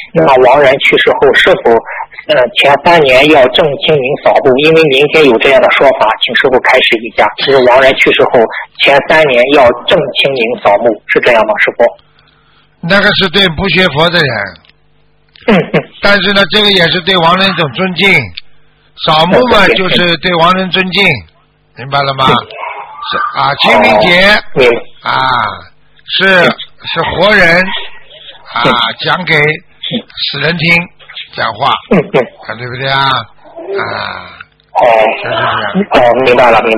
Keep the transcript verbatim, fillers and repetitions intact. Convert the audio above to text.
那么亡人去世后是否呃前三年要正清明扫墓？因为民间有这样的说法，请师傅开示一下。就是亡人去世后前三年要正清明扫墓，是这样吗，师傅？ 那个是对不学佛的人。 嗯嗯。 但是呢，这个也是对亡人一种尊敬。扫墓嘛，就是对亡人尊敬，明白了吗？是啊，清明节啊，是是活人啊，讲给死人听讲话，啊，对不对啊？啊， 哦， 就是这样。 哦，明白了，明